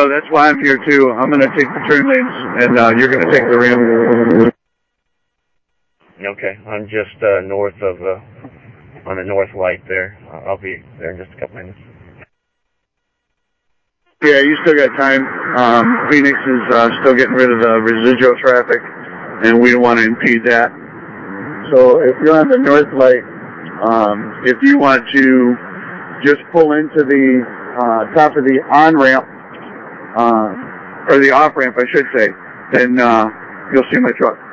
know. That's why I'm here, too. I'm going to take the turn lanes, and you're going to take the ramp. Okay, I'm just north of, on the north light there. I'll be there in just a couple minutes. Yeah, you still got time. Phoenix is still getting rid of the residual traffic, and we don't want to impede that. So if you're on the north light, if you want to just pull into the top of the on-ramp, or the off-ramp, I should say, then you'll see my truck.